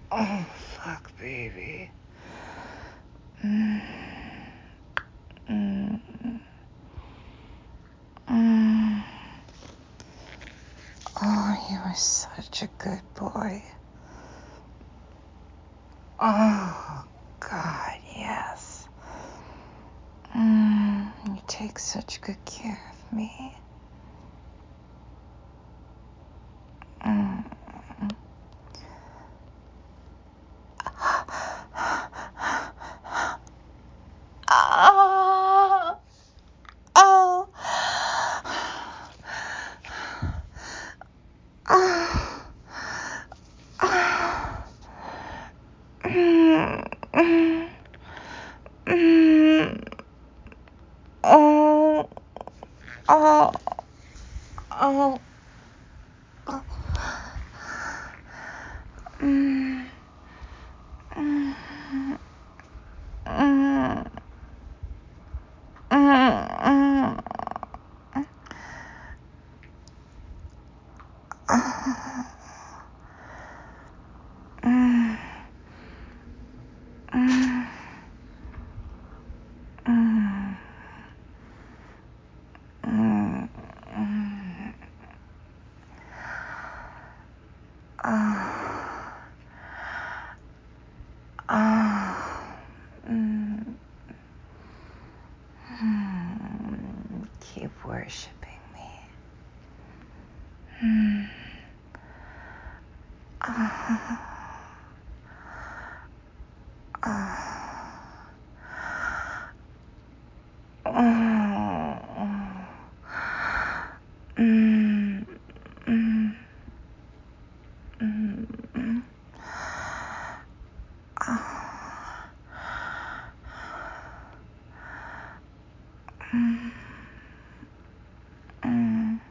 Oh, fuck, baby. Mm. Mm. Mm. Oh, you are such a good boy. Oh, God, yes. You take such good care of me. Mm. Ah. Oh. Oh. Oh. Mm. Mm. Mm. Oh. Oh. Oh. Mm. Mm. Mm. Mm. Mm. Mm. Mm. Mm. Mm. Ah. Ah. Mm. Keep worshiping me. Ah. Ah. Mm. Mm. Mm. Ah. Mm. Mm.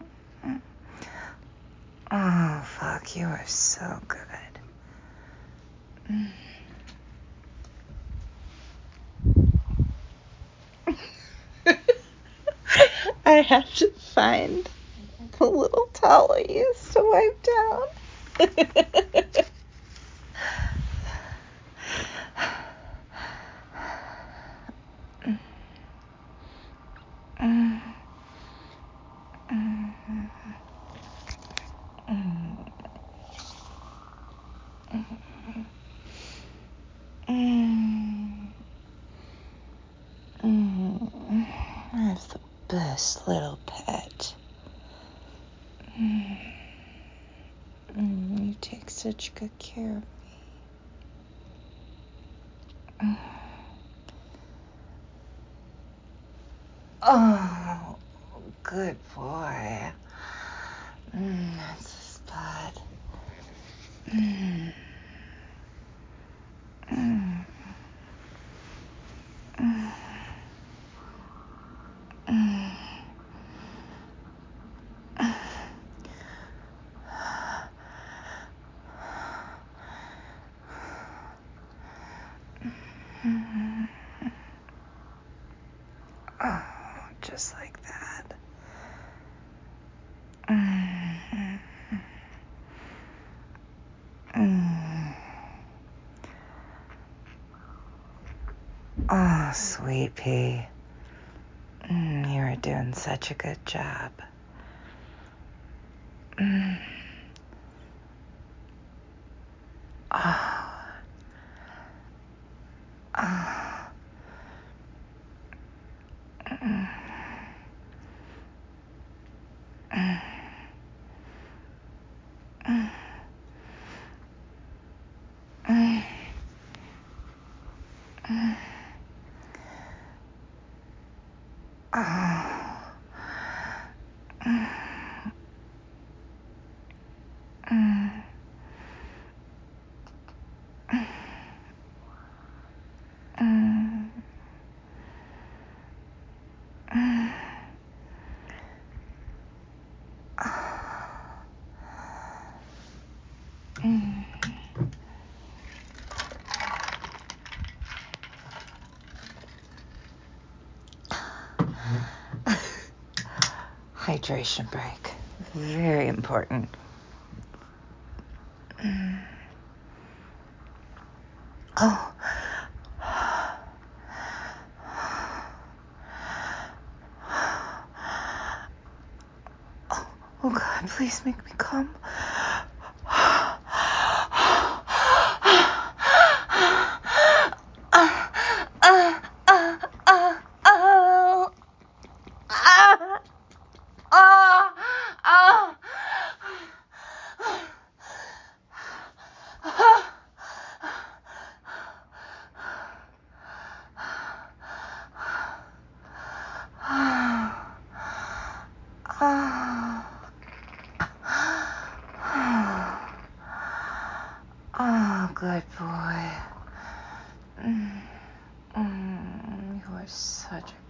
Oh, fuck, you are so good. I have to find the little towel I used to wipe down. That's the best little pet. You take such good care of me. Oh, good boy. That's the spot. Mm. Mm. Mm. Mm. Oh, just like that. Mm. Mm. Oh, sweet pea. You are doing such a good job. Mm. Oh. Oh. Mm. Mm. Mm. Mm. Mm. Oh. Mm. Mm. Mm. Mm. Mm. Hydration break. Very important. Oh. Oh God, please make me come. Oh, good boy. You are such a